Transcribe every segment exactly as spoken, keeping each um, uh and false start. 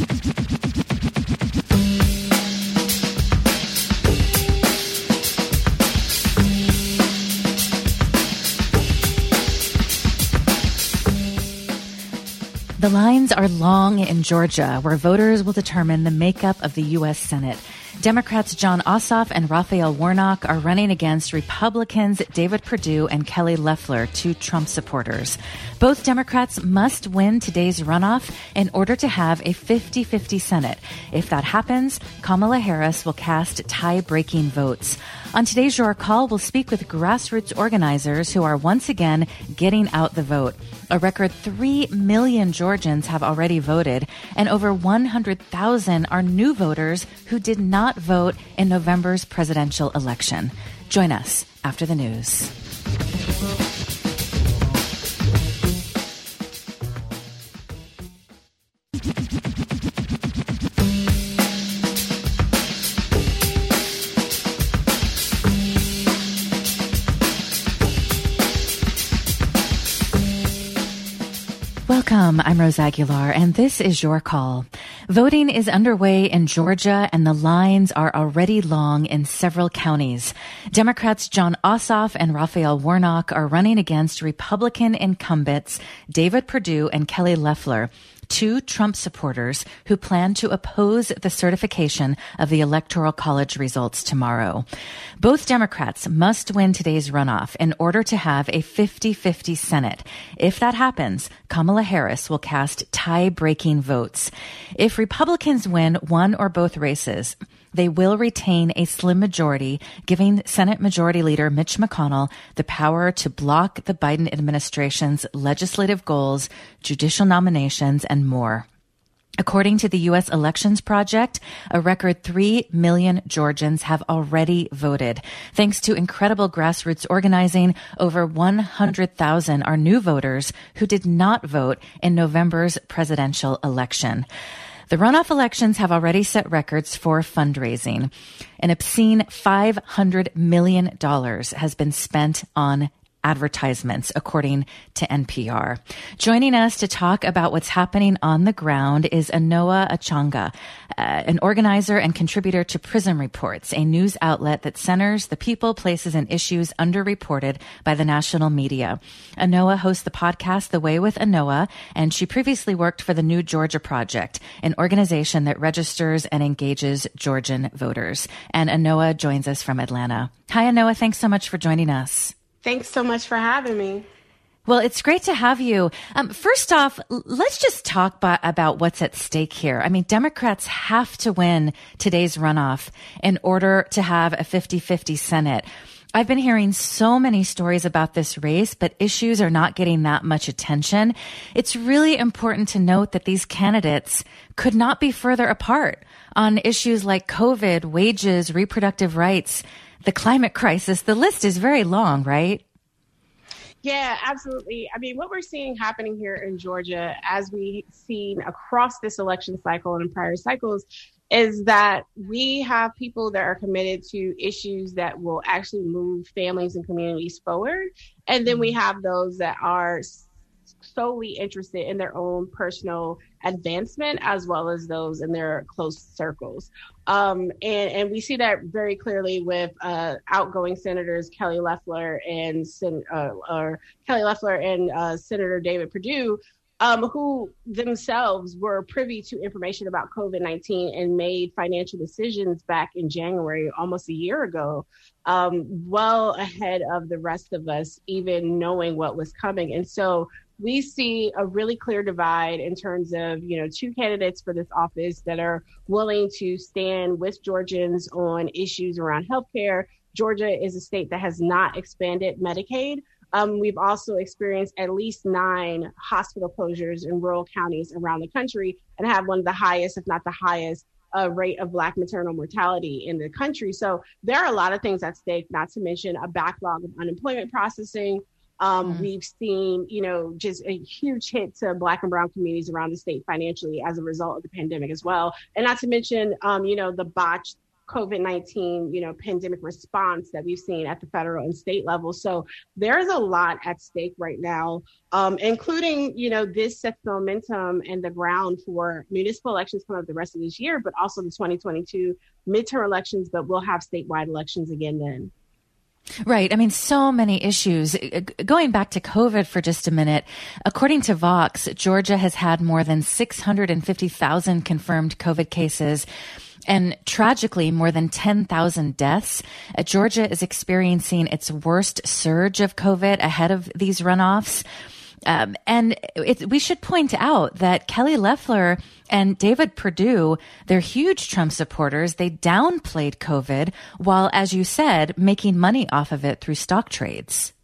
The lines are long in Georgia, where voters will determine the makeup of the U S Senate. Democrats Jon Ossoff and Raphael Warnock are running against Republicans David Perdue and Kelly Loeffler, two Trump supporters. Both Democrats must win today's runoff in order to have a fifty-fifty Senate. If that happens, Kamala Harris will cast tie-breaking votes. On today's Your Call, we'll speak with grassroots organizers who are once again getting out the vote. A record three million Georgians have already voted, and over one hundred thousand are new voters who did not vote in November's presidential election. Join us after the news. Welcome. I'm Rose Aguilar, and this is Your Call. Voting is underway in Georgia, and the lines are already long in several counties. Democrats Jon Ossoff and Raphael Warnock are running against Republican incumbents David Perdue and Kelly Loeffler, two Trump supporters who plan to oppose the certification of the Electoral College results tomorrow. Both Democrats must win today's runoff in order to have a fifty-fifty Senate. If that happens, Kamala Harris will cast tie-breaking votes. If Republicans win one or both races, they will retain a slim majority, giving Senate Majority Leader Mitch McConnell the power to block the Biden administration's legislative goals, judicial nominations, and more. According to the U S Elections Project, a record three million Georgians have already voted. Thanks to incredible grassroots organizing, over one hundred thousand are new voters who did not vote in November's presidential election. The runoff elections have already set records for fundraising. An obscene five hundred million dollars has been spent on advertisements, according to N P R. Joining us to talk about what's happening on the ground is Anoa Achanga, uh, an organizer and contributor to Prism Reports, a news outlet that centers the people, places, and issues underreported by the national media. Anoa hosts the podcast The Way with Anoa, and she previously worked for the New Georgia Project, an organization that registers and engages Georgian voters. And Anoa joins us from Atlanta. Hi, Anoa. Thanks so much for joining us. Thanks so much for having me. Well, it's great to have you. Um, first off, let's just talk ba- about what's at stake here. I mean, Democrats have to win today's runoff in order to have a fifty-fifty Senate. I've been hearing so many stories about this race, but issues are not getting that much attention. It's really important to note that these candidates could not be further apart on issues like COVID, wages, reproductive rights, the climate crisis. The list is very long, right? Yeah, absolutely. I mean, what we're seeing happening here in Georgia, as we've seen across this election cycle and in prior cycles, is that we have people that are committed to issues that will actually move families and communities forward. And then we have those that are solely interested in their own personal advancement, as well as those in their close circles. Um, and, and we see that very clearly with uh, outgoing senators Kelly Loeffler and uh, or Kelly Loeffler and uh, Senator David Perdue, um, who themselves were privy to information about COVID nineteen and made financial decisions back in January, almost a year ago, um, well ahead of the rest of us, even knowing what was coming. And so we see a really clear divide in terms of, you know, two candidates for this office that are willing to stand with Georgians on issues around healthcare. Georgia is a state that has not expanded Medicaid. Um, we've also experienced at least nine hospital closures in rural counties around the country and have one of the highest, if not the highest, uh, rate of Black maternal mortality in the country. So there are a lot of things at stake, not to mention a backlog of unemployment processing. Um, mm. We've seen, you know, just a huge hit to Black and brown communities around the state financially as a result of the pandemic as well. And not to mention, um, you know, the botched COVID nineteen, you know, pandemic response that we've seen at the federal and state level. So there's a lot at stake right now, um, including, you know, this sets momentum and the ground for municipal elections coming up the rest of this year, but also the twenty twenty-two midterm elections, but we'll have statewide elections again then. Right. I mean, so many issues. Going back to COVID for just a minute, according to Vox, Georgia has had more than six hundred fifty thousand confirmed COVID cases and tragically more than ten thousand deaths. Uh, Georgia is experiencing its worst surge of COVID ahead of these runoffs. Um, and it, we should point out that Kelly Loeffler and David Perdue, they're huge Trump supporters. They downplayed COVID while, as you said, making money off of it through stock trades.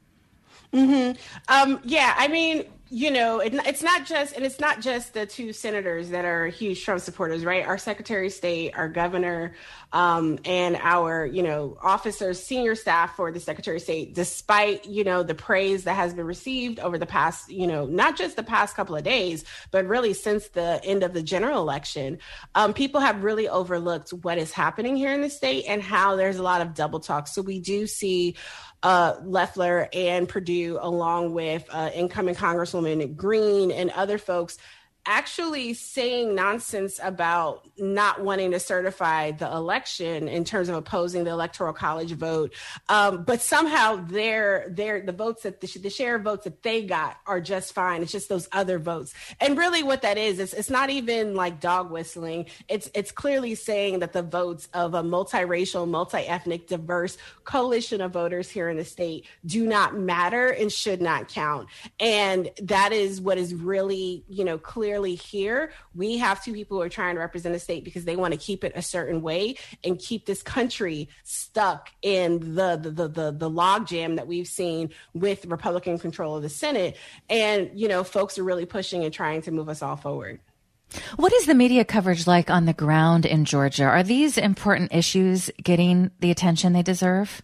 Mm-hmm. Um, yeah, I mean, you know, it, it's not just, and it's not just the two senators that are huge Trump supporters, right? Our Secretary of State, our governor, um, and our, you know, officers, senior staff for the Secretary of State, despite, you know, the praise that has been received over the past, you know, not just the past couple of days, but really since the end of the general election, um, people have really overlooked what is happening here in the state and how there's a lot of double talk. So we do see Uh, Loeffler and Perdue, along with uh, incoming Congresswoman Green and other folks, actually saying nonsense about not wanting to certify the election in terms of opposing the Electoral College vote. Um, but somehow their, their, the votes that the, the share of votes that they got are just fine. It's just those other votes. And really what that is, is it's not even like dog whistling. It's, it's clearly saying that the votes of a multiracial, multi-ethnic, diverse coalition of voters here in the state do not matter and should not count. And that is what is really, you know, clear here. We have two people who are trying to represent the state because they want to keep it a certain way and keep this country stuck in the the the the, the logjam that we've seen with Republican control of the Senate. And, you know, folks are really pushing and trying to move us all forward. What is the media coverage like on the ground in Georgia? Are these important issues getting the attention they deserve?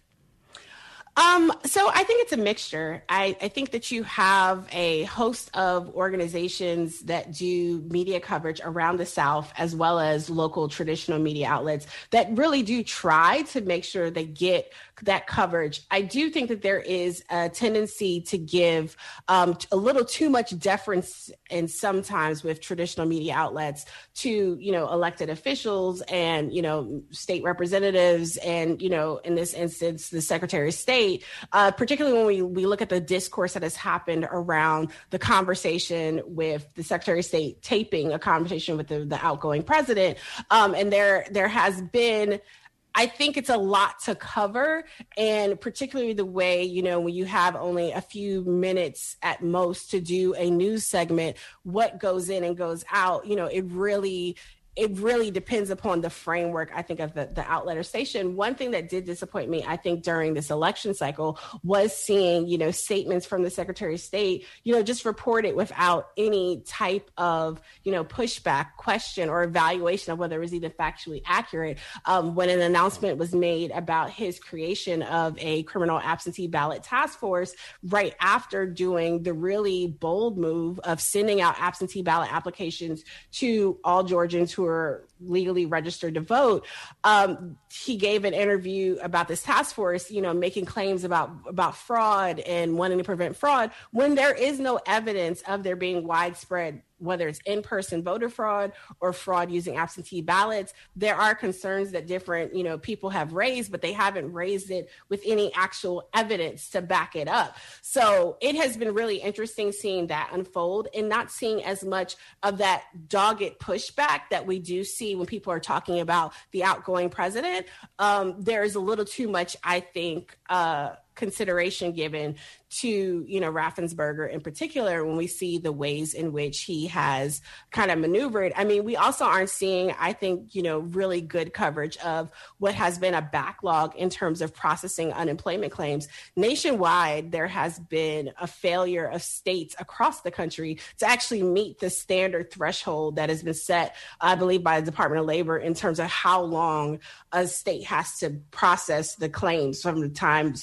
Um, so I think it's a mixture. I, I think that you have a host of organizations that do media coverage around the South, as well as local traditional media outlets that really do try to make sure they get that coverage. I do think that there is a tendency to give um, a little too much deference, and sometimes with traditional media outlets, to, you know, elected officials and, you know, state representatives and, you know, in this instance, the Secretary of State, uh, particularly when we, we look at the discourse that has happened around the conversation with the Secretary of State taping a conversation with the, the outgoing president. Um, and there, there has been, I think it's a lot to cover, and particularly the way, you know, when you have only a few minutes at most to do a news segment, what goes in and goes out, you know, it really it really depends upon the framework, I think, of the, the outlet or station. One thing that did disappoint me, I think, during this election cycle was seeing, you know, statements from the Secretary of State, you know, just reported without any type of, you know, pushback, question, or evaluation of whether it was even factually accurate. Um, when an announcement was made about his creation of a criminal absentee ballot task force right after doing the really bold move of sending out absentee ballot applications to all Georgians who are legally registered to vote, um, he gave an interview about this task force, you know, making claims about, about fraud and wanting to prevent fraud when there is no evidence of there being widespread, whether it's in-person voter fraud or fraud using absentee ballots. There are concerns that different, you know, people have raised, but they haven't raised it with any actual evidence to back it up. So it has been really interesting seeing that unfold and not seeing as much of that dogged pushback that we do see when people are talking about the outgoing president. Um, there's a little too much, I think, uh, consideration given to, you know, Raffensperger in particular, when we see the ways in which he has kind of maneuvered. I mean, we also aren't seeing, I think, you know, really good coverage of what has been a backlog in terms of processing unemployment claims. Nationwide, there has been a failure of states across the country to actually meet the standard threshold that has been set, I believe, by the Department of Labor in terms of how long a state has to process the claims from the time someone has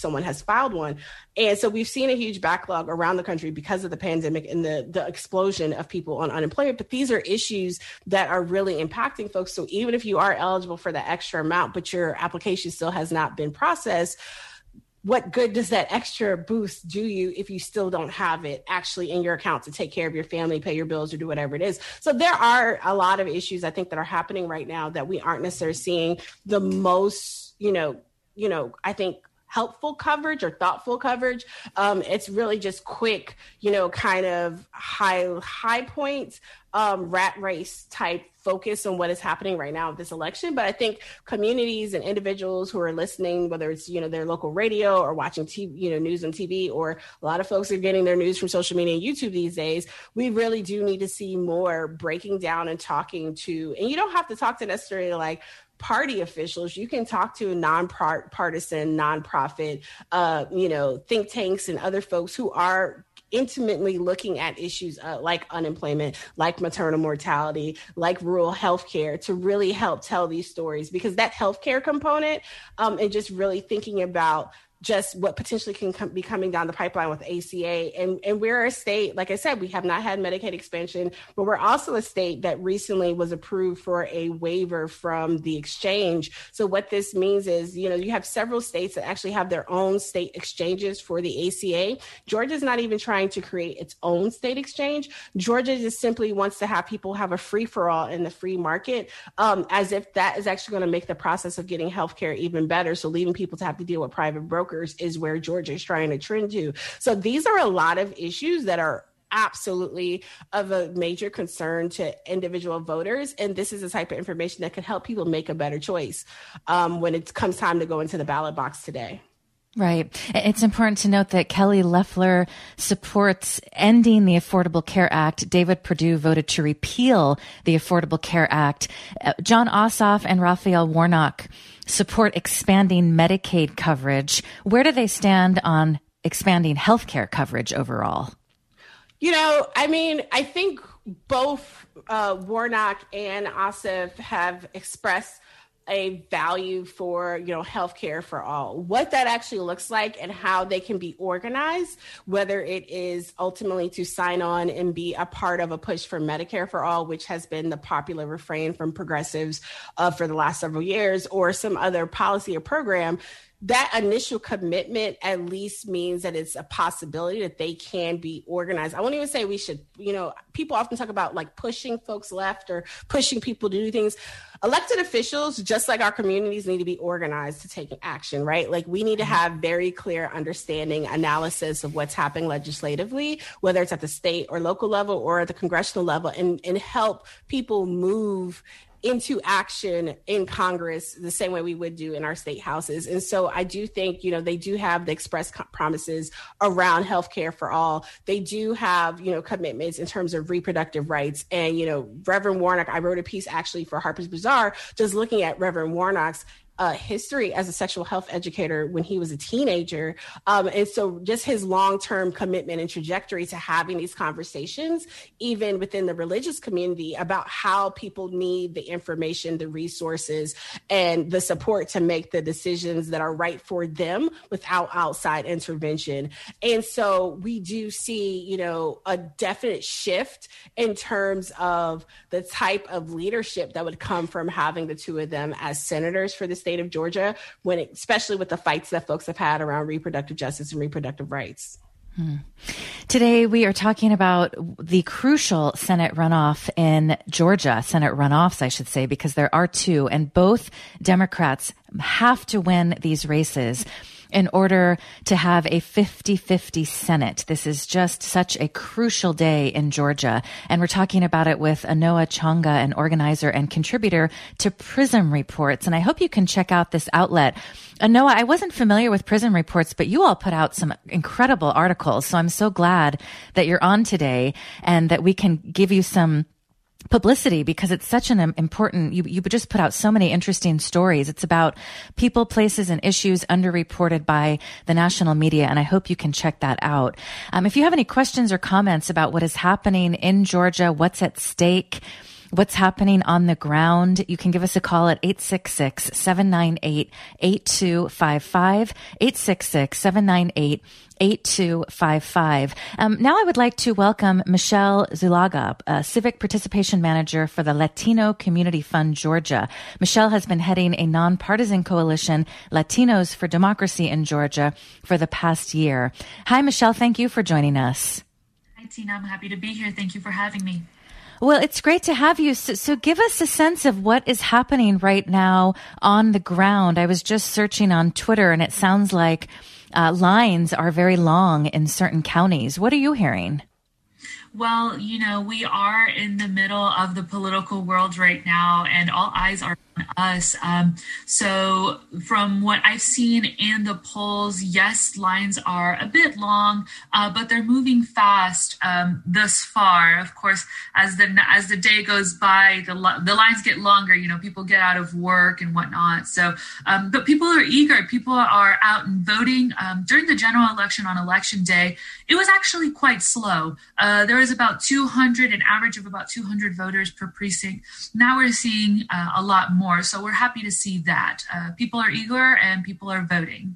filed one. And so we've seen a huge backlog around the country because of the pandemic and the, the explosion of people on unemployment. But these are issues that are really impacting folks. So even if you are eligible for the extra amount, but your application still has not been processed, what good does that extra boost do you if you still don't have it actually in your account to take care of your family, pay your bills, or do whatever it is? So there are a lot of issues, I think, that are happening right now that we aren't necessarily seeing the most, you know, you know, I think, helpful coverage or thoughtful coverage. Um, it's really just quick, you know, kind of high, high points, um, rat race type focus on what is happening right now with this election. But I think communities and individuals who are listening, whether it's, you know, their local radio or watching T V, you know, news on T V, or a lot of folks are getting their news from social media and YouTube these days, we really do need to see more breaking down and talking to, and you don't have to talk to necessarily like party officials. You can talk to non-partisan, nonprofit, uh, you know, think tanks and other folks who are intimately looking at issues uh, like unemployment, like maternal mortality, like rural healthcare, to really help tell these stories, because that healthcare component um, and just really thinking about just what potentially can come, be coming down the pipeline with A C A. And, and we're a state, like I said, we have not had Medicaid expansion, but we're also a state that recently was approved for a waiver from the exchange. So what this means is, you know, you have several states that actually have their own state exchanges for the A C A. Georgia's not even trying to create its own state exchange. Georgia just simply wants to have people have a free-for-all in the free market, um, as if that is actually going to make the process of getting healthcare even better. So leaving people to have to deal with private brokers is where Georgia is trying to trend to. So these are a lot of issues that are absolutely of a major concern to individual voters. And this is the type of information that could help people make a better choice um, when it comes time to go into the ballot box today. Right. It's important to note that Kelly Loeffler supports ending the Affordable Care Act. David Perdue voted to repeal the Affordable Care Act. Uh, Jon Ossoff and Raphael Warnock support expanding Medicaid coverage. Where do they stand on expanding healthcare coverage overall? You know, I mean, I think both uh, Warnock and Ossoff have expressed a value for, you know, healthcare for all. What that actually looks like and how they can be organized, whether it is ultimately to sign on and be a part of a push for Medicare for all, which has been the popular refrain from progressives uh, for the last several years, or some other policy or program, that initial commitment at least means that it's a possibility that they can be organized. I won't even say we should, you know, people often talk about like pushing folks left or pushing people to do things. Elected officials, just like our communities, need to be organized to take action, right? Like we need to have very clear understanding, analysis of what's happening legislatively, whether it's at the state or local level or at the congressional level, and, and help people move into action in Congress the same way we would do in our state houses. And so I do think, you know, they do have the express promises around healthcare for all. They do have, you know, commitments in terms of reproductive rights. And, you know, Reverend Warnock, I wrote a piece actually for Harper's Bazaar, just looking at Reverend Warnock's Uh, history as a sexual health educator when he was a teenager. Um, and so just his long-term commitment and trajectory to having these conversations, even within the religious community, about how people need the information, the resources, and the support to make the decisions that are right for them without outside intervention. And so we do see, you know, a definite shift in terms of the type of leadership that would come from having the two of them as senators for the state of Georgia, when it, especially with the fights that folks have had around reproductive justice and reproductive rights. Hmm. Today, we are talking about the crucial Senate runoff in Georgia, Senate runoffs, I should say, because there are two, and both Democrats have to win these races in order to have a fifty-fifty Senate. This is just such a crucial day in Georgia. And we're talking about it with Anoa Changa, an organizer and contributor to Prism Reports. And I hope you can check out this outlet. Anoa, I wasn't familiar with Prism Reports, but you all put out some incredible articles. So I'm so glad that you're on today and that we can give you some publicity, because it's such an important, you, you just put out so many interesting stories. It's about people, places, and issues underreported by the national media, and I hope you can check that out. Um, if you have any questions or comments about what is happening in Georgia, what's at stake, what's happening on the ground, you can give us a call at eight six six, seven nine eight, eight two five five, eight six six, seven nine eight, eight two five five. Um, now I would like to welcome Michelle Zulaga, a Civic Participation Manager for the Latino Community Fund Georgia. Michelle has been heading a nonpartisan coalition, Latinos for Democracy in Georgia, for the past year. Hi, Michelle. Thank you for joining us. Hi, Tina. I'm happy to be here. Thank you for having me. Well, it's great to have you. So, so give us a sense of what is happening right now on the ground. I was just searching on Twitter, and it sounds like uh, lines are very long in certain counties. What are you hearing? Well, you know, we are in the middle of the political world right now, and all eyes are on us. Um, so from what I've seen in the polls, yes, lines are a bit long, uh, but they're moving fast um, thus far. Of course, as the as the day goes by, the the lines get longer. You know, people get out of work and whatnot. So, um, but people are eager. People are out and voting. Um, during the general election on election day, it was actually quite slow. Uh, there was about two hundred, an average of about two hundred voters per precinct. Now we're seeing uh, a lot more. So we're happy to see that. Uh, people are eager and people are voting.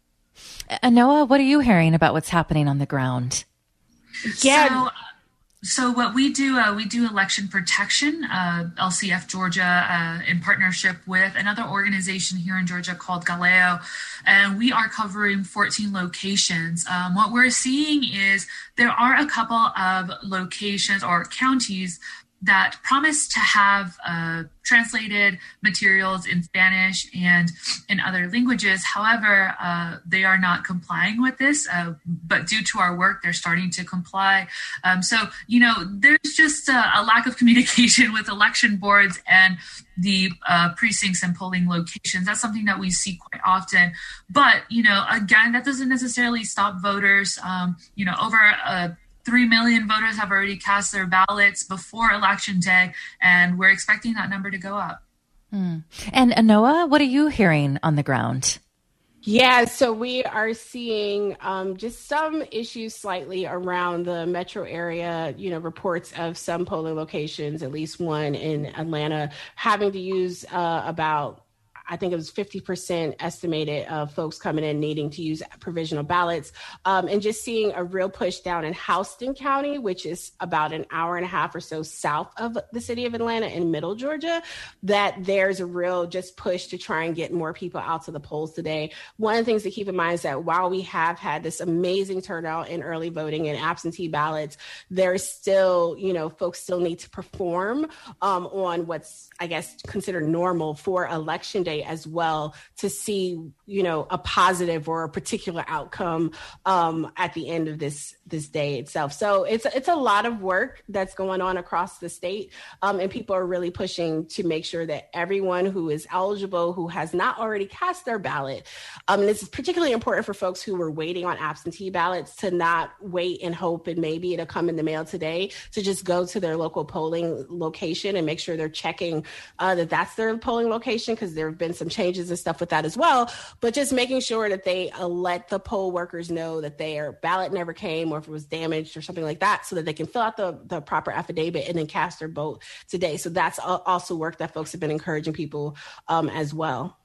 Uh, Noah, what are you hearing about what's happening on the ground? Yeah. So, So what we do, uh, we do election protection, uh, L C F Georgia, uh, in partnership with another organization here in Georgia called Galeo, and we are covering fourteen locations. Um, what we're seeing is there are a couple of locations or counties that promise to have uh, translated materials in Spanish and in other languages. However, uh, they are not complying with this, uh, but due to our work, they're starting to comply. Um, so, you know, there's just a, a lack of communication with election boards and the uh, precincts and polling locations. That's something that we see quite often. But, you know, again, that doesn't necessarily stop voters. Um, you know, over a Three million voters have already cast their ballots before Election Day, and we're expecting that number to go up. Hmm. And uh, Noah, what are you hearing on the ground? Yeah, so we are seeing um, just some issues slightly around the metro area, you know, reports of some polling locations, at least one in Atlanta, having to use uh, about I think it was fifty percent estimated of folks coming in needing to use provisional ballots, um, and just seeing a real push down in Houston County, which is about an hour and a half or so south of the city of Atlanta in middle Georgia, that there's a real just push to try and get more people out to the polls today. One of the things to keep in mind is that while we have had this amazing turnout in early voting and absentee ballots, there's still, you know, folks still need to perform um, on what's, I guess, considered normal for election day as well, to see, you know, a positive or a particular outcome um, at the end of this this day itself. So it's it's a lot of work that's going on across the state, um, and people are really pushing to make sure that everyone who is eligible, who has not already cast their ballot, um, and this is particularly important for folks who were waiting on absentee ballots, to not wait and hope and maybe it'll come in the mail today, to just go to their local polling location and make sure they're checking uh, that that's their polling location, because there have been some changes and stuff with that as well, but just making sure that they uh, let the poll workers know that their ballot never came, or if it was damaged or something like that, so that they can fill out the, the proper affidavit and then cast their vote today. So that's also work that folks have been encouraging people um, as well.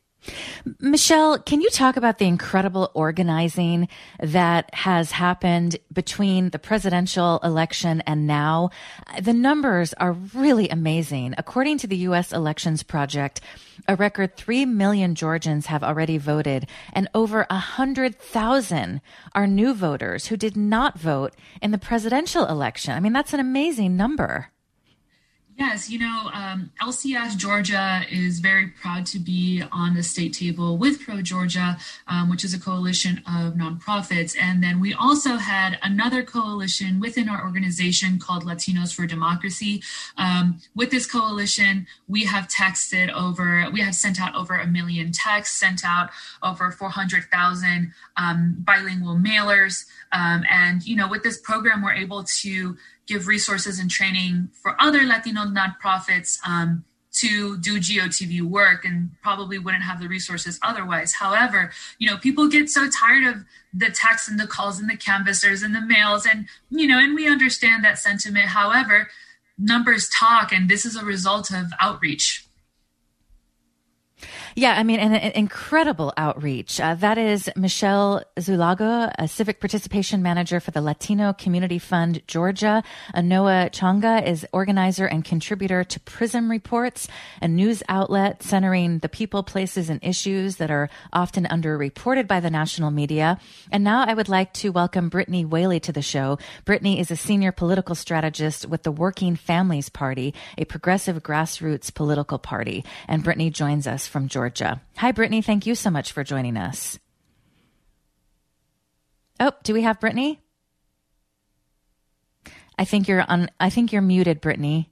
Michelle, can you talk about the incredible organizing that has happened between the presidential election and now? The numbers are really amazing. According to the U S Elections Project, a record three million Georgians have already voted, and over one hundred thousand are new voters who did not vote in the presidential election. I mean, that's an amazing number. Yes, you know, um, L C F Georgia is very proud to be on the state table with Pro Georgia, um, which is a coalition of nonprofits. And then we also had another coalition within our organization called Latinos for Democracy. Um, with this coalition, we have texted over, we have sent out over a million texts, sent out over four hundred thousand um, bilingual mailers. Um, and, you know, with this program, we're able to give resources and training for other Latino nonprofits um, to do G O T V work, and probably wouldn't have the resources otherwise. However, you know, people get so tired of the texts and the calls and the canvassers and the mails, and, you know, and we understand that sentiment. However, numbers talk, and this is a result of outreach. Yeah, I mean, an, an incredible outreach. Uh, that is Michelle Zulago, a civic participation manager for the Latino Community Fund Georgia. Anoa Changa is organizer and contributor to Prism Reports, a news outlet centering the people, places, and issues that are often underreported by the national media. And now I would like to welcome Brittany Whaley to the show. Brittany is a senior political strategist with the Working Families Party, a progressive grassroots political party. And Brittany joins us from Georgia. Georgia. Hi, Brittany. Thank you so much for joining us. Oh, do we have Brittany? I think you're on. I think you're muted, Brittany.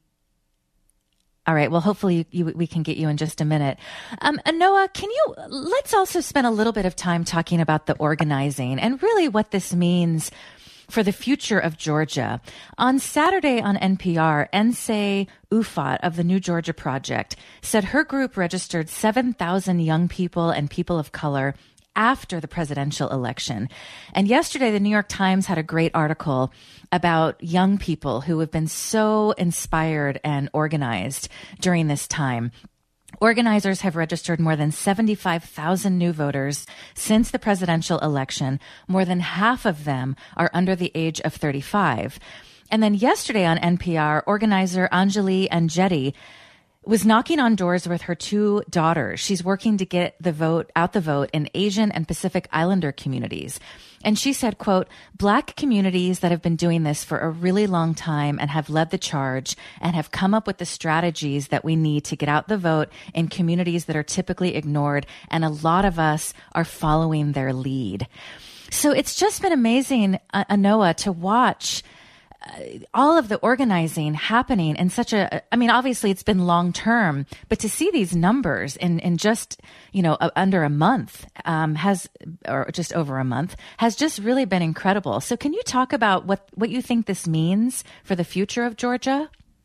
All right. Well, hopefully you, you, we can get you in just a minute. Um, Anoa, can you, let's also spend a little bit of time talking about the organizing and really what this means for the future of Georgia. On Saturday on N P R, Nsé Ufot of the New Georgia Project said her group registered seven thousand young people and people of color after the presidential election. And yesterday, the New York Times had a great article about young people who have been so inspired and organized during this time. Organizers have registered more than seventy-five thousand new voters since the presidential election. More than half of them are under the age of thirty-five. And then yesterday on N P R, organizer Anjali Enjeti was knocking on doors with her two daughters. She's working to get the vote out the vote in Asian and Pacific Islander communities. And she said, quote, Black communities that have been doing this for a really long time and have led the charge and have come up with the strategies that we need to get out the vote in communities that are typically ignored. And a lot of us are following their lead. So it's just been amazing, uh, Anoa, to watch Uh, all of the organizing happening in such a, I mean, obviously it's been long term, but to see these numbers in, in just, you know, uh, under a month, um, has, or just over a month, has just really been incredible. So can you talk about what, what you think this means for the future of Georgia?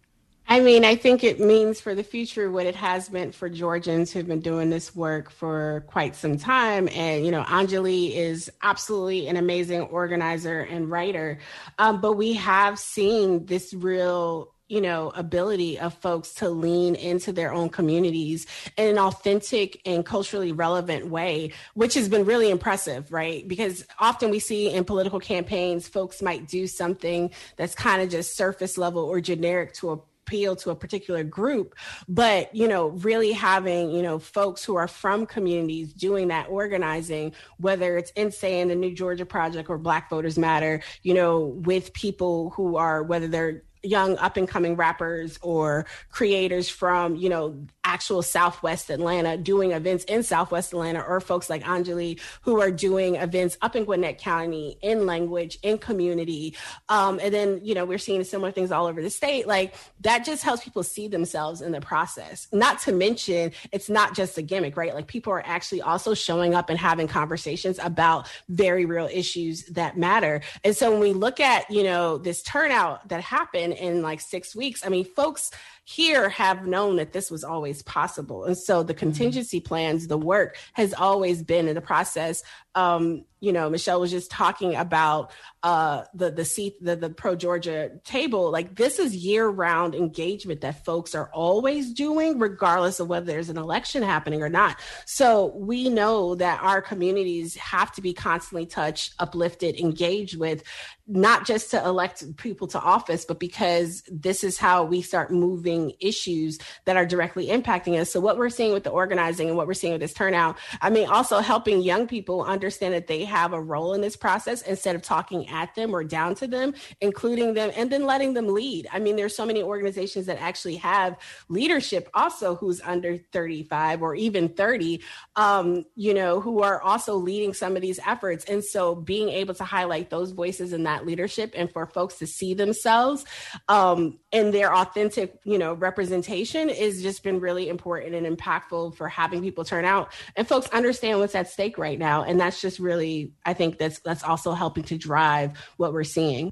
I mean, I think it means for the future what it has meant for Georgians who've been doing this work for quite some time. And, you know, Anjali is absolutely an amazing organizer and writer. Um, but we have seen this real, you know, ability of folks to lean into their own communities in an authentic and culturally relevant way, which has been really impressive, right? Because often we see in political campaigns, folks might do something that's kind of just surface level or generic to a appeal to a particular group, but, you know, really having, you know, folks who are from communities doing that organizing, whether it's Nsé and the New Georgia Project or Black Voters Matter, you know, with people who are, whether they're young up and coming rappers or creators from, you know, actual Southwest Atlanta doing events in Southwest Atlanta, or folks like Anjali who are doing events up in Gwinnett County in language, in community. Um, and then, you know, we're seeing similar things all over the state. Like that just helps people see themselves in the process. Not to mention, it's not just a gimmick, right? Like people are actually also showing up and having conversations about very real issues that matter. And so when we look at, you know, this turnout that happened in like six weeks, I mean, folks here have known that this was always possible. And so the contingency plans, the work has always been in the process. Um, you know, Michelle was just talking about uh, the the seat, the, the Pro Georgia table. Like this is year round engagement that folks are always doing, regardless of whether there's an election happening or not. So we know that our communities have to be constantly touched, uplifted, engaged with, not just to elect people to office, but because this is how we start moving issues that are directly impacting us. So what we're seeing with the organizing and what we're seeing with this turnout, I mean, also helping young people understand that they have a role in this process instead of talking at them or down to them, including them, and then letting them lead. I mean, there's so many organizations that actually have leadership also who's under thirty-five or even thirty, um, you know, who are also leading some of these efforts. And so being able to highlight those voices in that leadership and for folks to see themselves um, in their authentic, you know, representation is just been really important and impactful for having people turn out and folks understand what's at stake right now. And that's just really, I think that's that's also helping to drive what we're seeing.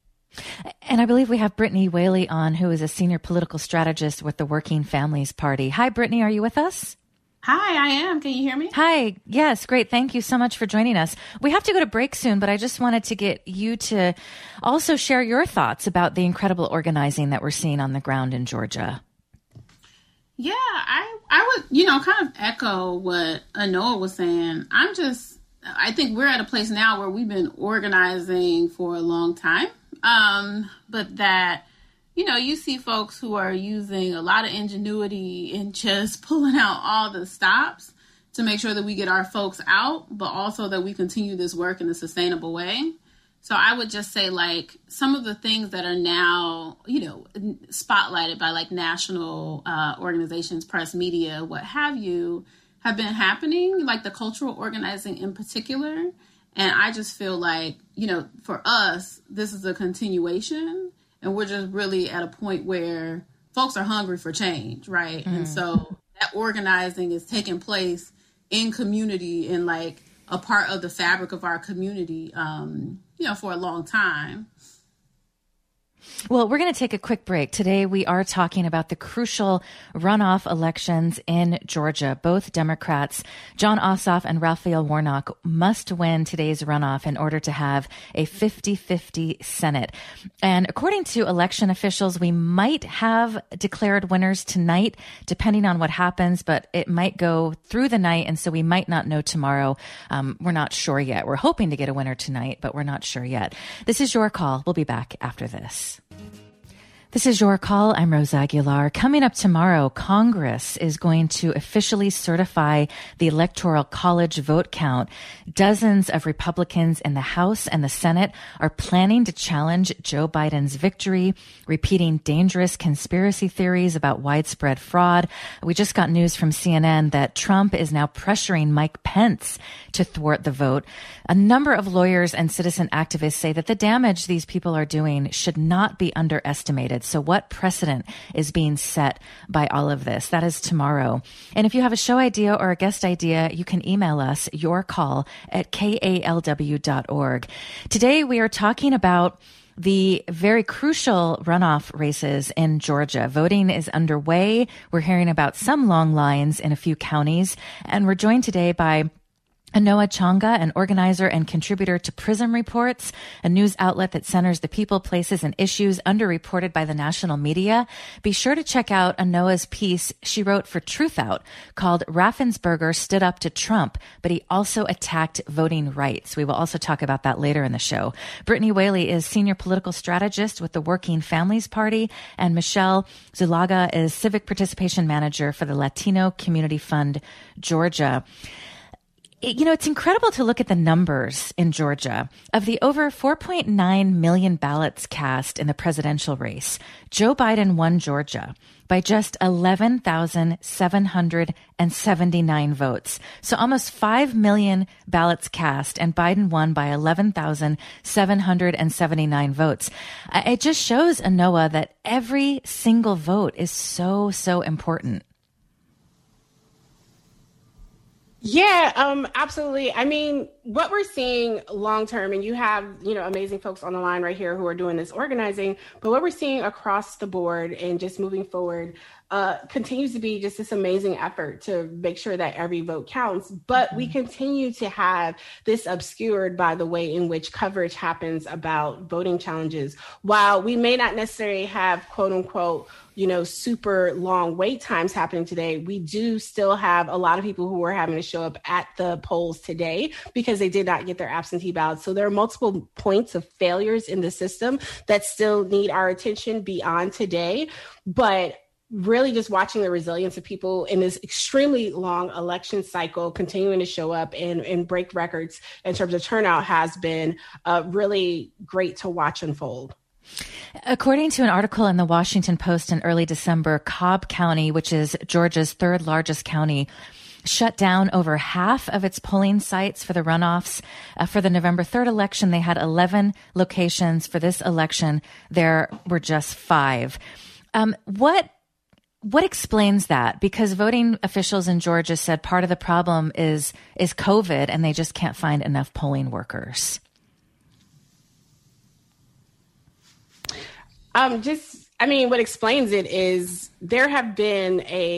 And I believe we have Brittany Whaley on, who is a senior political strategist with the Working Families Party. Hi, Brittany, are you with us? Hi, I am. Can you hear me? Hi. Yes, great. Thank you so much for joining us. We have to go to break soon, but I just wanted to get you to also share your thoughts about the incredible organizing that we're seeing on the ground in Georgia. Yeah, I, I would, you know, kind of echo what Anoa was saying. I'm just, I think we're at a place now where we've been organizing for a long time, um, but that, you know, you see folks who are using a lot of ingenuity and just pulling out all the stops to make sure that we get our folks out, but also that we continue this work in a sustainable way. So I would just say, like, some of the things that are now, you know, spotlighted by like national uh, organizations, press, media, what have you, have been happening, like the cultural organizing in particular. And I just feel like, you know, for us, this is a continuation. And we're just really at a point where folks are hungry for change, right? Mm. And so that organizing is taking place in community and like a part of the fabric of our community, um, you know, for a long time. Well, we're going to take a quick break. Today, we are talking about the crucial runoff elections in Georgia. Both Democrats, Jon Ossoff and Raphael Warnock, must win today's runoff in order to have a fifty-fifty Senate. And according to election officials, we might have declared winners tonight, depending on what happens, but it might go through the night, and so we might not know tomorrow. Um, we're not sure yet. We're hoping to get a winner tonight, but we're not sure yet. This is Your Call. We'll be back after this. This is Your Call. I'm Rosa Aguilar. Coming up tomorrow, Congress is going to officially certify the Electoral College vote count. Dozens of Republicans in the House and the Senate are planning to challenge Joe Biden's victory, repeating dangerous conspiracy theories about widespread fraud. We just got news from C N N that Trump is now pressuring Mike Pence to thwart the vote. A number of lawyers and citizen activists say that the damage these people are doing should not be underestimated. So what precedent is being set by all of this? That is tomorrow. And if you have a show idea or a guest idea, you can email us your call at K A L W dot org. Today we are talking about the very crucial runoff races in Georgia. Voting is underway. We're hearing about some long lines in a few counties, and we're joined today by Anoa Changa, an organizer and contributor to Prism Reports, a news outlet that centers the people, places, and issues underreported by the national media. Be sure to check out Anoa's piece she wrote for Truthout called Raffensperger Stood Up to Trump, but he also attacked voting rights. We will also talk about that later in the show. Brittany Whaley is senior political strategist with the Working Families Party, and Michelle Zulaga is civic participation manager for the Latino Community Fund Georgia. You know, it's incredible to look at the numbers in Georgia. Of the over four point nine million ballots cast in the presidential race, Joe Biden won Georgia by just eleven thousand seven hundred seventy-nine votes. So almost five million ballots cast, and Biden won by eleven thousand seven hundred seventy-nine votes. It just shows, Anoa, that every single vote is so, so important. Yeah, um, absolutely. I mean, what we're seeing long term, and you have, you know, amazing folks on the line right here who are doing this organizing, but what we're seeing across the board and just moving forward uh, continues to be just this amazing effort to make sure that every vote counts. But mm-hmm. we continue to have this obscured by the way in which coverage happens about voting challenges. While we may not necessarily have, quote unquote, you know, super long wait times happening today, we do still have a lot of people who are having to show up at the polls today because they did not get their absentee ballots. So there are multiple points of failures in the system that still need our attention beyond today. But really just watching the resilience of people in this extremely long election cycle continuing to show up and, and break records in terms of turnout has been uh, really great to watch unfold. According to an article in the Washington Post in early December, Cobb County, which is Georgia's third largest county, shut down over half of its polling sites for the runoffs. Uh, for the November third election, they had eleven locations. For this election, there were just five. Um, what What explains that? Because voting officials in Georgia said part of the problem is is COVID, and they just can't find enough polling workers. Um, just, I mean, what explains it is there have been a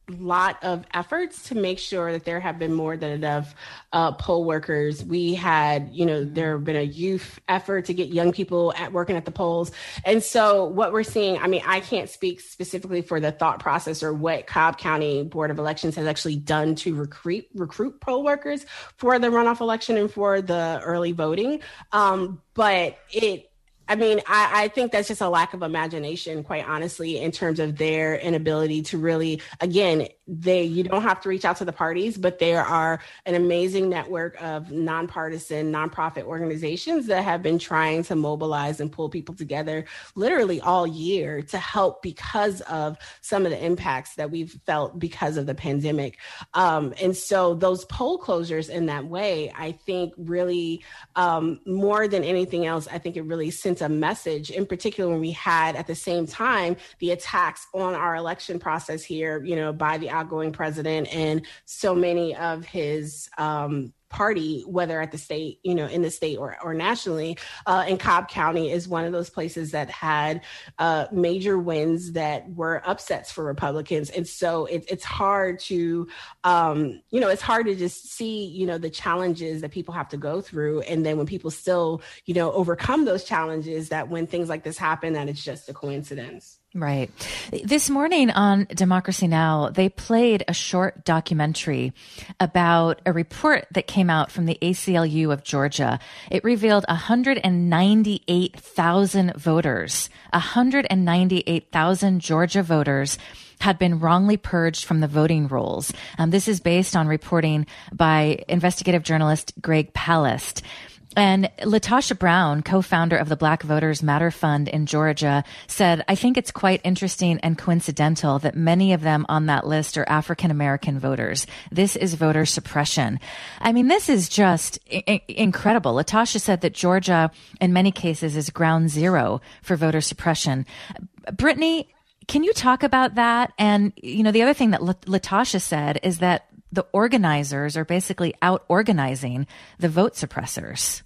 lot of efforts to make sure that there have been more than enough uh, poll workers. We had, you know, there have been a youth effort to get young people at working at the polls. And so what we're seeing, I mean, I can't speak specifically for the thought process or what Cobb County Board of Elections has actually done to recruit recruit poll workers for the runoff election and for the early voting. Um, but it I mean, I, I think that's just a lack of imagination, quite honestly, in terms of their inability to really, again, they you don't have to reach out to the parties, but there are an amazing network of nonpartisan, nonprofit organizations that have been trying to mobilize and pull people together literally all year to help because of some of the impacts that we've felt because of the pandemic. Um, and so those poll closures in that way, I think really um, more than anything else, I think it really sent a message, in particular when we had at the same time the attacks on our election process here, you know, by the outgoing president and so many of his um, party, whether at the state, you know, in the state or, or nationally. Uh, and Cobb County is one of those places that had uh, major wins that were upsets for Republicans. And so it, it's hard to, um, you know, it's hard to just see, you know, the challenges that people have to go through. And then when people still, you know, overcome those challenges, that when things like this happen, that it's just a coincidence. Right. This morning on Democracy Now!, they played a short documentary about a report that came out from the A C L U of Georgia. It revealed one hundred ninety-eight thousand voters, one hundred ninety-eight thousand Georgia voters had been wrongly purged from the voting rolls. Um, this is based on reporting by investigative journalist Greg Palast. And Latasha Brown, co-founder of the Black Voters Matter Fund in Georgia, said, I think it's quite interesting and coincidental that many of them on that list are African-American voters. This is voter suppression. I mean, this is just I- incredible. Latasha said that Georgia, in many cases, is ground zero for voter suppression. Brittany, can you talk about that? And, you know, the other thing that Latasha said is that the organizers are basically out organizing the vote suppressors.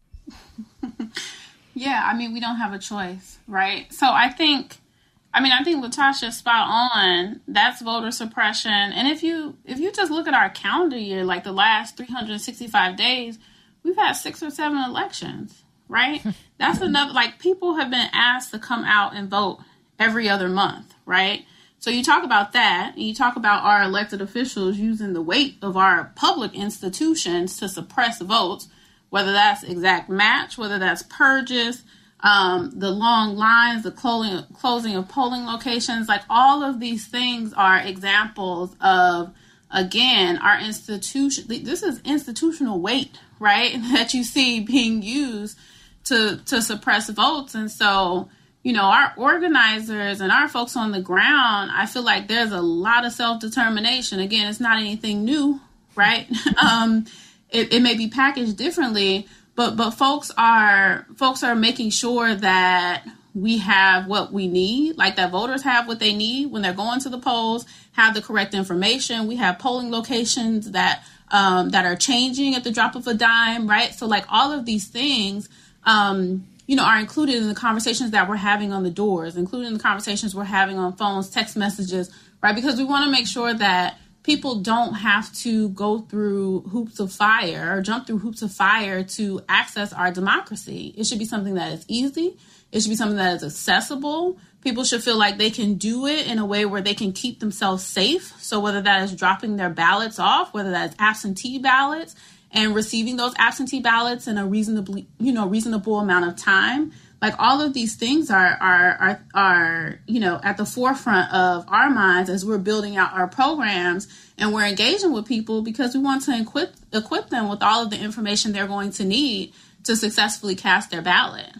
Yeah, I mean, we don't have a choice, right? So I think, I mean, I think Latasha's spot on. That's voter suppression. And if you if you just look at our calendar year, like the last three hundred sixty-five days, we've had six or seven elections, right? That's another, like, people have been asked to come out and vote every other month, right? So you talk about that, and you talk about our elected officials using the weight of our public institutions to suppress votes, whether that's exact match, whether that's purges, um, the long lines, the closing, closing of polling locations, like all of these things are examples of, again, our institution. This is institutional weight, right, that you see being used to to suppress votes. And so, you know, our organizers and our folks on the ground, I feel like there's a lot of self-determination. Again, it's not anything new, right? um, it, it may be packaged differently, but but folks are folks are making sure that we have what we need, like that voters have what they need when they're going to the polls, have the correct information. We have polling locations that um, that are changing at the drop of a dime, right? So like all of these things, um, you know, are included in the conversations that we're having on the doors, including the conversations we're having on phones, text messages, right? Because we want to make sure that people don't have to go through hoops of fire or jump through hoops of fire to access our democracy. It should be something that is easy. It should be something that is accessible. People should feel like they can do it in a way where they can keep themselves safe. So whether that is dropping their ballots off, whether that's absentee ballots, and receiving those absentee ballots in a reasonably, you know, reasonable amount of time, like all of these things are are are are you know at the forefront of our minds as we're building out our programs and we're engaging with people because we want to equip equip them with all of the information they're going to need to successfully cast their ballot.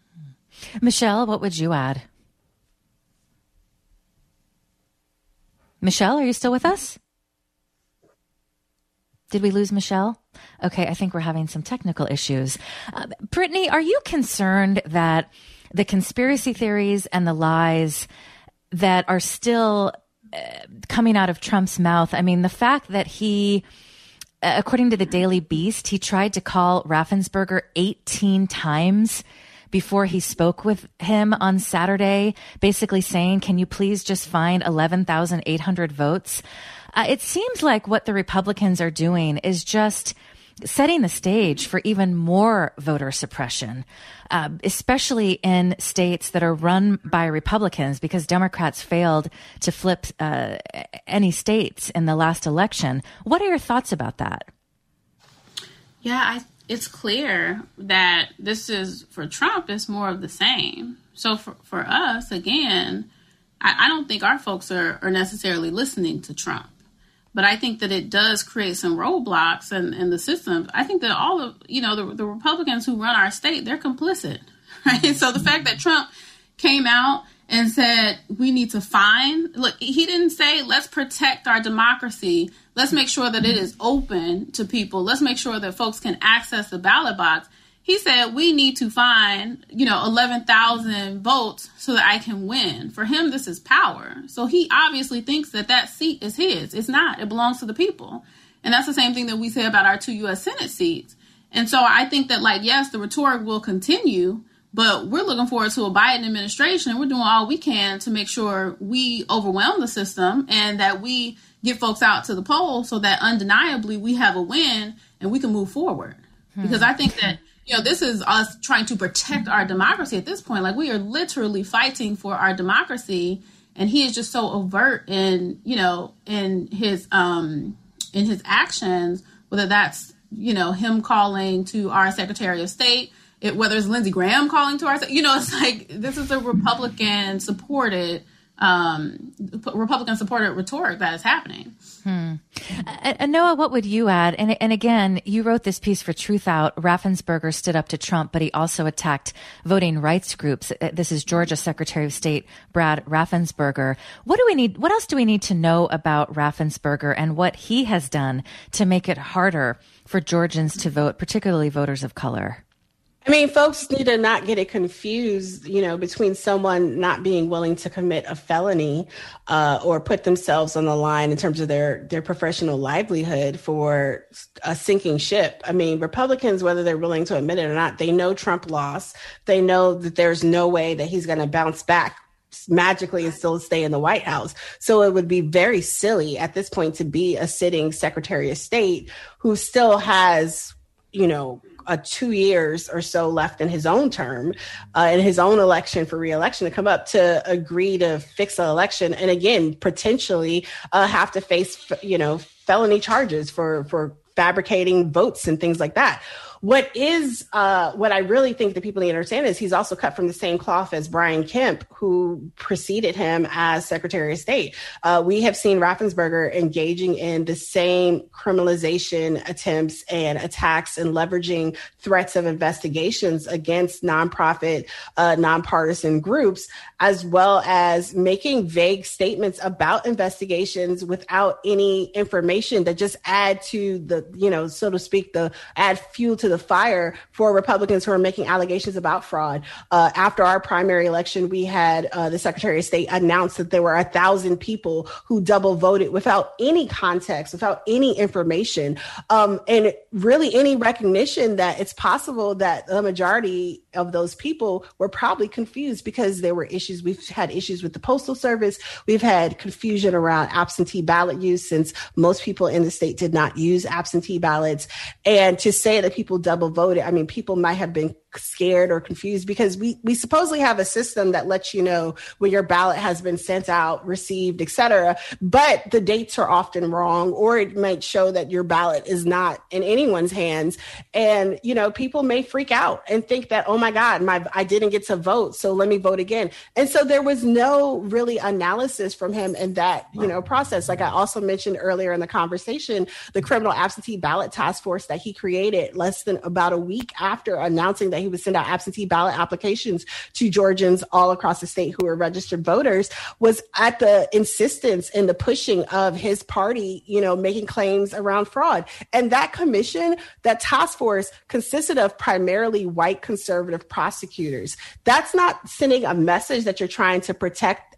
Michelle, what would you add? Michelle, are you still with us? Did we lose Michelle? Okay, I think we're having some technical issues. Uh, Brittany, are you concerned that the conspiracy theories and the lies that are still uh, coming out of Trump's mouth, I mean, the fact that he, uh, according to the Daily Beast, he tried to call Raffensperger eighteen times before he spoke with him on Saturday, basically saying, can you please just find eleven thousand eight hundred votes? Uh, it seems like what the Republicans are doing is just setting the stage for even more voter suppression, uh, especially in states that are run by Republicans, because Democrats failed to flip uh, any states in the last election. What are your thoughts about that? Yeah, I, it's clear that this is, for Trump, it's more of the same. So for, for us, again, I, I don't think our folks are, are necessarily listening to Trump. But I think that it does create some roadblocks in, in the system. I think that all of, you know, the, the Republicans who run our state, they're complicit, right? So the fact that Trump came out and said, we need to find, look, he didn't say, let's protect our democracy. Let's make sure that it is open to people. Let's make sure that folks can access the ballot box. He said, we need to find, you know, eleven thousand votes so that I can win. For him, this is power. So he obviously thinks that that seat is his. It's not. It belongs to the people. And that's the same thing that we say about our two U S Senate seats. And so I think that, like, yes, the rhetoric will continue, but we're looking forward to a Biden administration. We're doing all we can to make sure we overwhelm the system and that we get folks out to the polls so that undeniably we have a win and we can move forward. Hmm. Because I think that, you know, this is us trying to protect our democracy at this point. Like, we are literally fighting for our democracy, and he is just so overt in, you know, in his um, in his actions, whether that's, you know, him calling to our Secretary of State, it, whether it's Lindsey Graham calling to our, you know, it's like, this is a Republican supported, um, Republican supported rhetoric that is happening. Hmm. Uh, Noah, what would you add? And, and again, you wrote this piece for Truth Out. Raffensperger stood up to Trump, but he also attacked voting rights groups. This is Georgia Secretary of State Brad Raffensperger. What do we need? What else do we need to know about Raffensperger and what he has done to make it harder for Georgians to vote, particularly voters of color? I mean, folks need to not get it confused, you know, between someone not being willing to commit a felony uh, or put themselves on the line in terms of their, their professional livelihood for a sinking ship. I mean, Republicans, whether they're willing to admit it or not, they know Trump lost. They know that there's no way that he's going to bounce back magically and still stay in the White House. So it would be very silly at this point to be a sitting Secretary of State who still has, you know, Uh, two years or so left in his own term, uh, in his own election for re-election, to come up to agree to fix the election. And again, potentially uh, have to face, you know, felony charges for, for fabricating votes and things like that. What is, uh, what I really think that people need to understand is he's also cut from the same cloth as Brian Kemp, who preceded him as Secretary of State. Uh, we have seen Raffensperger engaging in the same criminalization attempts and attacks and leveraging threats of investigations against nonprofit, uh, nonpartisan groups, as well as making vague statements about investigations without any information that just add to the, you know, so to speak, the add fuel to the fire for Republicans who are making allegations about fraud. Uh, after our primary election, we had uh, the Secretary of State announce that there were a thousand people who double voted without any context, without any information, um, and really any recognition that it's possible that the majority of those people were probably confused because there were issues. We've had issues with the Postal Service. We've had confusion around absentee ballot use, since most people in the state did not use absentee ballots. And to say that people double voted, I mean, people might have been scared or confused because we, we supposedly have a system that lets you know when your ballot has been sent out, received, et cetera. But the dates are often wrong, or it might show that your ballot is not in anyone's hands. And, you know, people may freak out and think that, oh my God, my I didn't get to vote, so let me vote again. And so there was no really analysis from him in that, you know, process. Like I also mentioned earlier in the conversation, the criminal absentee ballot task force that he created less than about a week after announcing that he would send out absentee ballot applications to Georgians all across the state who are registered voters, was at the insistence and the pushing of his party, you know, making claims around fraud. And that commission, that task force, consisted of primarily white conservative prosecutors. That's not sending a message that you're trying to protect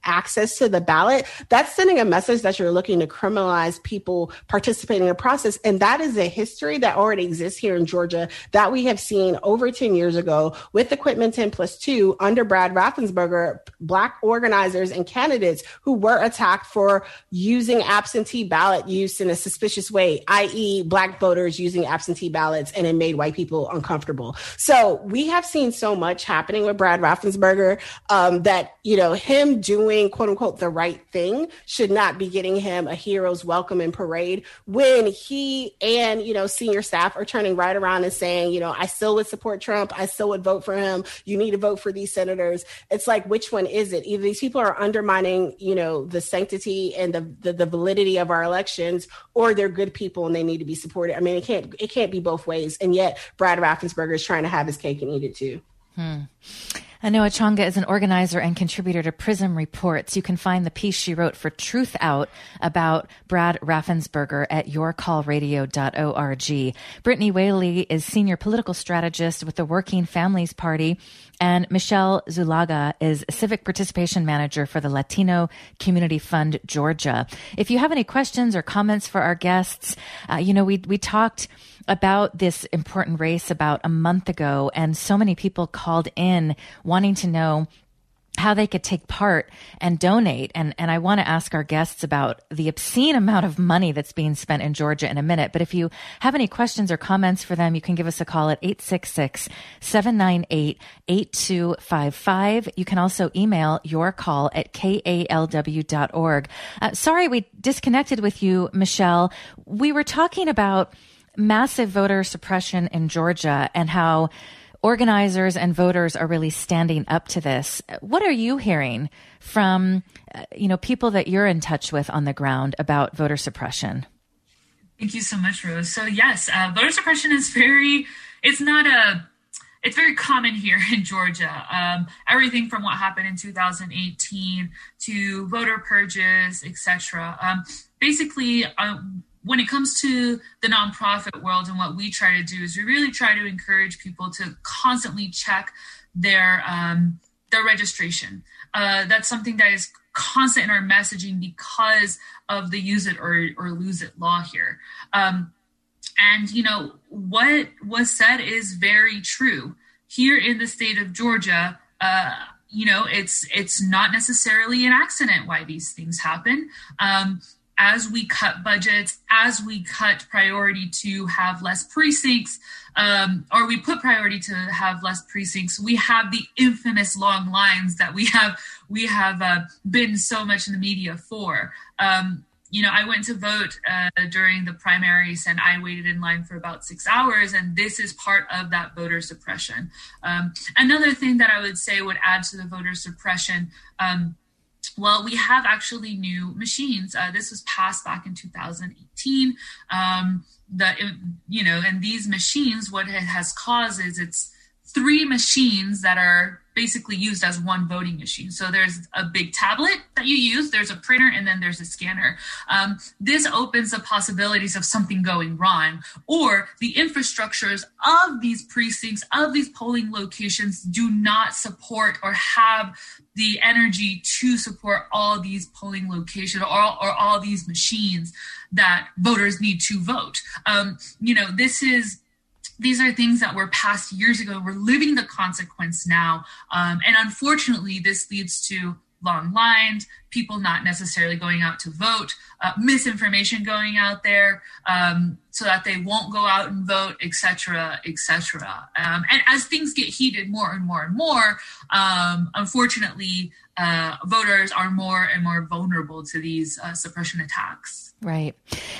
access to the ballot, that's sending a message that you're looking to criminalize people participating in the process. And that is a history that already exists here in Georgia that we have seen over ten years ago with Equipment ten plus two under Brad Raffensperger, Black organizers and candidates who were attacked for using absentee ballot use in a suspicious way, that is Black voters using absentee ballots, and it made white people uncomfortable. So we have seen so much happening with Brad Raffensperger um, that, you know, him doing quote unquote the right thing should not be getting him a hero's welcome and parade when he and, you know, senior staff are turning right around and saying, you know, I still would support Trump. I still would vote for him. You need to vote for these senators. It's like, which one is it? Either these people are undermining, you know, the sanctity and the, the, the validity of our elections, or they're good people and they need to be supported. I mean, it can't, it can't be both ways. And yet Brad Raffensperger is trying to have his cake and eat it too. Hmm. Anoa Changa is an organizer and contributor to Prism Reports. You can find the piece she wrote for Truth Out about Brad Raffensperger at your call radio dot org. Brittany Whaley is senior political strategist with the Working Families Party, and Michelle Zulaga is civic participation manager for the Latino Community Fund Georgia. If you have any questions or comments for our guests, uh, you know, we we talked about this important race about a month ago, and so many people called in wanting to know how they could take part and donate. And, and I want to ask our guests about the obscene amount of money that's being spent in Georgia in a minute. But if you have any questions or comments for them, you can give us a call at eight six six, seven nine eight, eight two five five. You can also email your call at K A L W dot org. Uh, sorry, we disconnected with you, Michelle. We were talking about massive voter suppression in Georgia and how organizers and voters are really standing up to this. What are you hearing from, uh, you know, people that you're in touch with on the ground about voter suppression? Thank you so much, Rose. So yes, uh, voter suppression is very, it's not a, it's very common here in Georgia. Um, everything from what happened in two thousand eighteen to voter purges, et cetera. Um, basically, uh, when it comes to the nonprofit world, and what we try to do is we really try to encourage people to constantly check their um, their registration. Uh, that's something that is constant in our messaging because of the use it or, or lose it law here. Um, and, you know, what was said is very true. Here in the state of Georgia, uh, you know, it's it's not necessarily an accident why these things happen. Um, As we cut budgets, as we cut priority to have less precincts, um, or we put priority to have less precincts, we have the infamous long lines that we have we have uh, been so much in the media for. Um, you know, I went to vote uh, during the primaries, and I waited in line for about six hours, and this is part of that voter suppression. Um, another thing that I would say would add to the voter suppression. Um, Well, we have actually new machines. Uh, this was passed back in two thousand eighteen. Um, the, you know, and these machines, what it has caused is it's three machines that are basically used as one voting machine. So there's a big tablet that you use, there's a printer, and then there's a scanner. Um, this opens the possibilities of something going wrong, or the infrastructures of these precincts, of these polling locations do not support or have the energy to support all these polling locations or, or all these machines that voters need to vote. Um, you know, this is These are things that were passed years ago. We're living the consequence now. Um, and unfortunately, this leads to long lines, people not necessarily going out to vote, uh, misinformation going out there um, so that they won't go out and vote, et cetera, et cetera. Um, and as things get heated more and more and more, um, unfortunately, uh, voters are more and more vulnerable to these uh, suppression attacks. Right.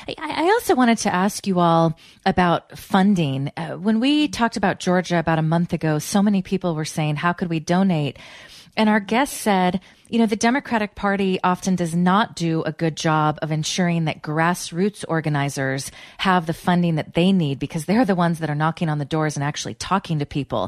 I also wanted to ask you all about funding. Uh, when we talked about Georgia about a month ago, so many people were saying, how could we donate? And our guest said, you know, the Democratic Party often does not do a good job of ensuring that grassroots organizers have the funding that they need because they're the ones that are knocking on the doors and actually talking to people.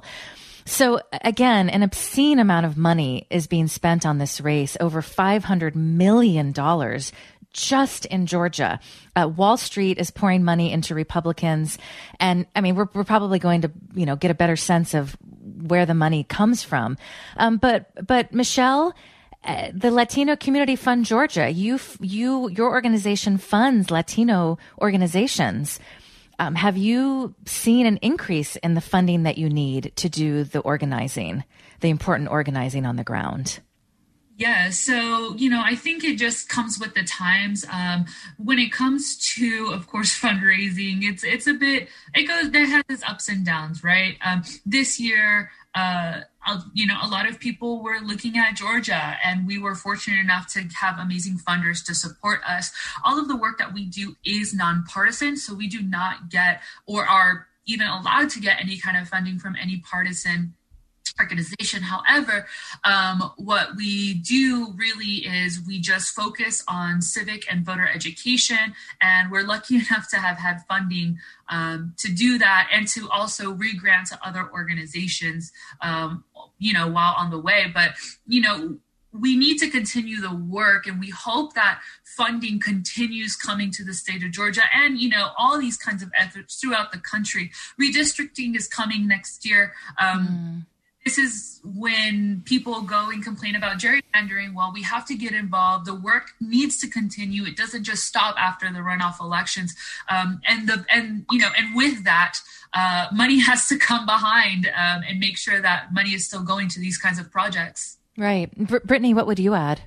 So again, an obscene amount of money is being spent on this race, over five hundred million dollars just in Georgia. Uh, Wall Street is pouring money into Republicans. And I mean, we're, we're probably going to, you know, get a better sense of where the money comes from. Um, but, but Michelle, uh, the Latino Community Fund Georgia. You, you, your organization funds Latino organizations. Um, have you seen an increase in the funding that you need to do the organizing, the important organizing on the ground? Yeah, so, you know, I think it just comes with the times. Um, when it comes to, of course, fundraising, it's it's a bit, it goes, there has its ups and downs, right? Um, this year, uh, you know, a lot of people were looking at Georgia, and we were fortunate enough to have amazing funders to support us. All of the work that we do is nonpartisan, so we do not get or are even allowed to get any kind of funding from any partisan organization. However, um, what we do really is we just focus on civic and voter education, and we're lucky enough to have had funding um, to do that and to also re-grant to other organizations, um, you know, while on the way. But, you know, we need to continue the work, and we hope that funding continues coming to the state of Georgia and, you know, all these kinds of efforts throughout the country. Redistricting is coming next year. Um, mm. This is when people go and complain about gerrymandering. Well, we have to get involved. The work needs to continue. It doesn't just stop after the runoff elections. Um, and the and you know, and with that, uh, money has to come behind um, and make sure that money is still going to these kinds of projects. Right, Br- Brittany, what would you add?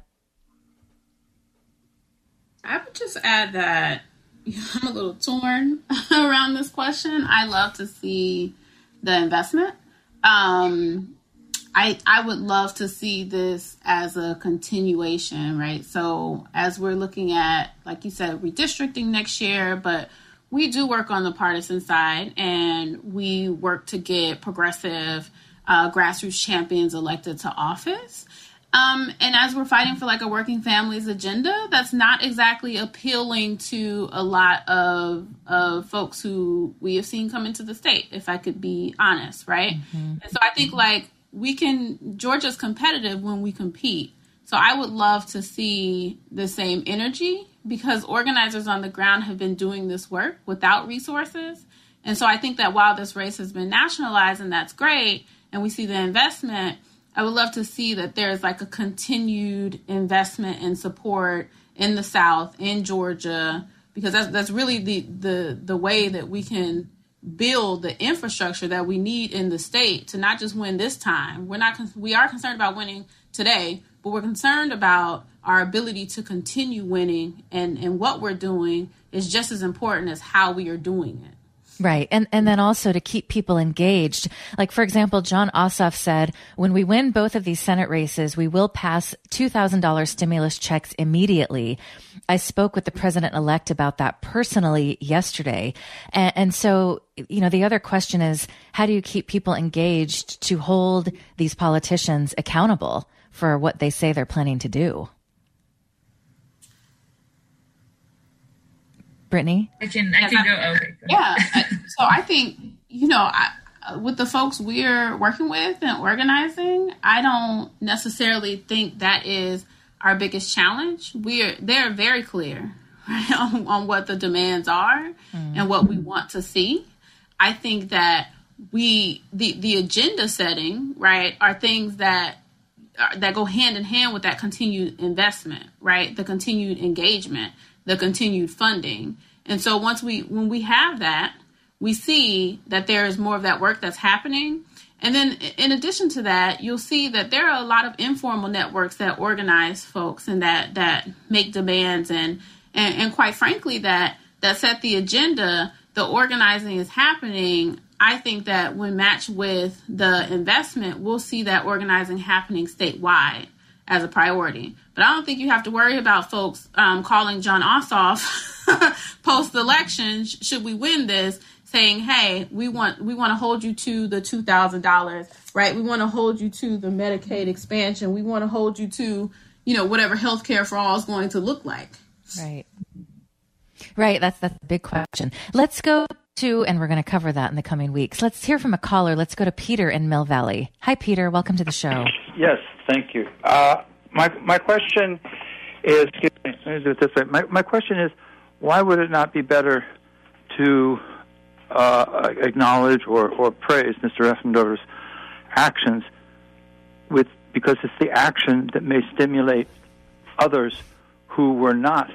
I would just add that I'm a little torn around this question. I love to see the investment. Um, I I would love to see this as a continuation, right? So as we're looking at, like you said, redistricting next year, but we do work on the partisan side, and we work to get progressive uh, grassroots champions elected to office. Um, and as we're fighting for like a working families agenda, that's not exactly appealing to a lot of, of folks who we have seen come into the state, if I could be honest, right? Mm-hmm. And so I think like we can, Georgia's competitive when we compete. So I would love to see the same energy, because organizers on the ground have been doing this work without resources. And so I think that while this race has been nationalized, and that's great, and we see the investment, I would love to see that there's like a continued investment and support in the South, in Georgia, because that's that's really the, the, the way that we can build the infrastructure that we need in the state to not just win this time. We're not we are concerned about winning today, but we're concerned about our ability to continue winning, and, and what we're doing is just as important as how we are doing it. Right. And and then also to keep people engaged. Like, for example, Jon Ossoff said, when we win both of these Senate races, we will pass two thousand dollars stimulus checks immediately. I spoke with the president-elect about that personally yesterday. And, and so, you know, the other question is, how do you keep people engaged to hold these politicians accountable for what they say they're planning to do? Brittany? I can, I can go. Okay. Yeah. So I think, you know, I, with the folks we're working with and organizing, I don't necessarily think that is our biggest challenge. We're, they're very clear, right, on, on what the demands are mm. and what we want to see. I think that we, the, the agenda setting, right, are things that, that go hand in hand with that continued investment, right? The continued engagement, the continued funding. And so once we, when we have that, we see that there is more of that work that's happening. And then in addition to that, you'll see that there are a lot of informal networks that organize folks and that, that make demands and, and, and quite frankly, that, that set the agenda. The organizing is happening. I think that when matched with the investment, we'll see that organizing happening statewide as a priority. But I don't think you have to worry about folks um, calling Jon Ossoff post-election, should we win this, saying, hey, we want we want to hold you to the two thousand dollars, right? We want to hold you to the Medicaid expansion. We want to hold you to, you know, whatever healthcare for all is going to look like. Right. Right. That's, that's the big question. Let's go to, and we're going to cover that in the coming weeks. Let's hear from a caller. Let's go to Peter in Mill Valley. Hi, Peter. Welcome to the show. Yes, thank you. Uh, my my question is, let me do it this way. My, my question is, why would it not be better to uh, acknowledge or, or praise Mister Effenberger's actions with because it's the action that may stimulate others who were not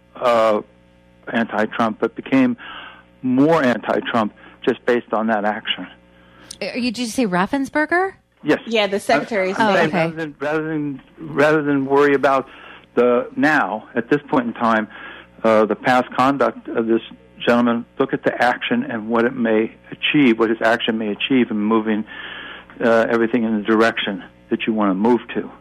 uh, anti-Trump but became more anti-Trump just based on that action. Are you, did you say Raffensperger? Yes. Yeah, the Secretary of State. Oh, okay. rather, than, rather than rather than worry about the now at this point in time, uh, the past conduct of this gentleman, look at the action and what it may achieve, what his action may achieve in moving uh, everything in the direction that you want to move to.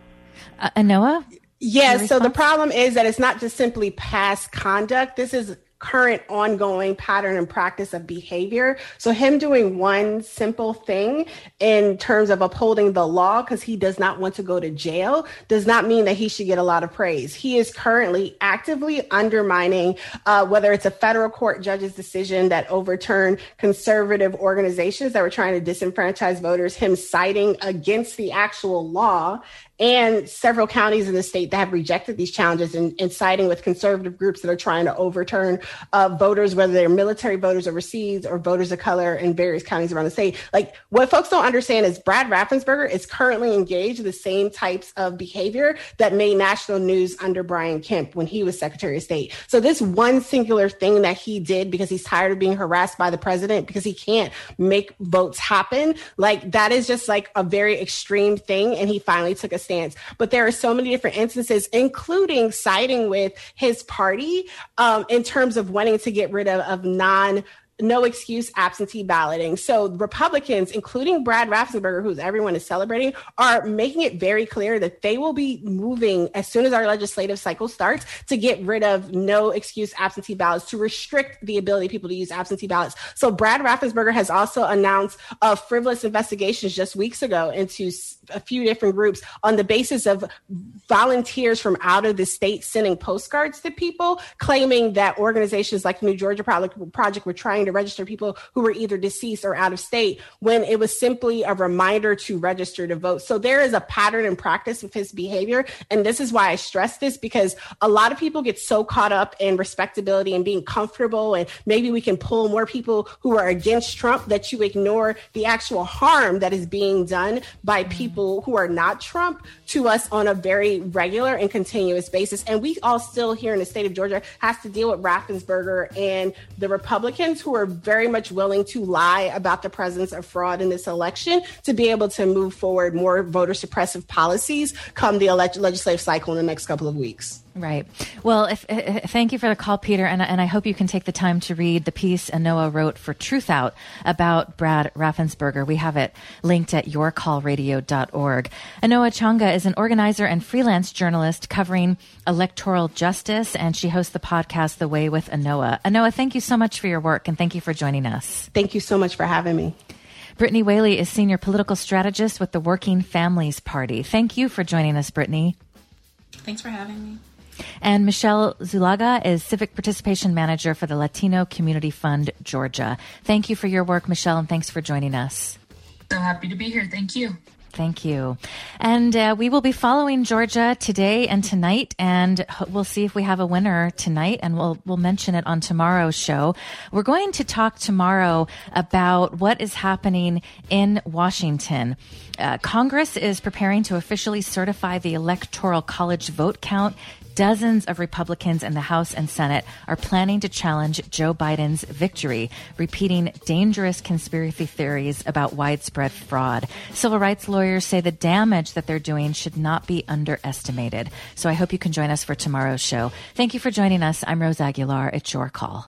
Uh, Anoa? Yeah, so the problem is that it's not just simply past conduct. This is current ongoing pattern and practice of behavior. So him doing one simple thing in terms of upholding the law because he does not want to go to jail does not mean that he should get a lot of praise. He is currently actively undermining uh, whether it's a federal court judge's decision that overturned conservative organizations that were trying to disenfranchise voters, him citing against the actual law, and several counties in the state that have rejected these challenges and, and siding with conservative groups that are trying to overturn uh, voters, whether they're military voters overseas or voters of color in various counties around the state. Like, what folks don't understand is Brad Raffensperger is currently engaged in the same types of behavior that made national news under Brian Kemp when he was Secretary of State. So this one singular thing that he did because he's tired of being harassed by the president, because he can't make votes happen, like that is just like a very extreme thing. And he finally took a stance. But there are so many different instances, including siding with his party um, in terms of wanting to get rid of, of non no excuse absentee balloting. So Republicans, including Brad Raffensperger, who everyone is celebrating, are making it very clear that they will be moving as soon as our legislative cycle starts to get rid of no excuse absentee ballots, to restrict the ability of people to use absentee ballots. So Brad Raffensperger has also announced uh, frivolous investigations just weeks ago into a few different groups on the basis of volunteers from out of the state sending postcards to people, claiming that organizations like the New Georgia Project were trying to register people who were either deceased or out of state, when it was simply a reminder to register to vote. So there is a pattern and practice with his behavior. And this is why I stress this, because a lot of people get so caught up in respectability and being comfortable, and maybe we can pull more people who are against Trump, that you ignore the actual harm that is being done by people who are not Trump to us on a very regular and continuous basis. And we all still here in the state of Georgia has to deal with Raffensperger and the Republicans who are very much willing to lie about the presence of fraud in this election to be able to move forward more voter suppressive policies come the elect- legislative cycle in the next couple of weeks. Right. Well, if, if, thank you for the call, Peter. And, and I hope you can take the time to read the piece Anoa wrote for Truth Out about Brad Raffensperger. We have it linked at your call radio dot org. Anoa Changa is an organizer and freelance journalist covering electoral justice, and she hosts the podcast The Way with Anoa. Anoa, thank you so much for your work, and thank you for joining us. Thank you so much for having me. Brittany Whaley is senior political strategist with the Working Families Party. Thank you for joining us, Brittany. Thanks for having me. And Michelle Zulaga is Civic Participation Manager for the Latino Community Fund, Georgia. Thank you for your work, Michelle, and thanks for joining us. So happy to be here. Thank you. Thank you. And uh, we will be following Georgia today and tonight, and we'll see if we have a winner tonight, and we'll we'll mention it on tomorrow's show. We're going to talk tomorrow about what is happening in Washington. Uh, Congress is preparing to officially certify the Electoral College vote count. Dozens of Republicans in the House and Senate are planning to challenge Joe Biden's victory, repeating dangerous conspiracy theories about widespread fraud. Civil rights lawyers say the damage that they're doing should not be underestimated. So I hope you can join us for tomorrow's show. Thank you for joining us. I'm Rose Aguilar. It's your call.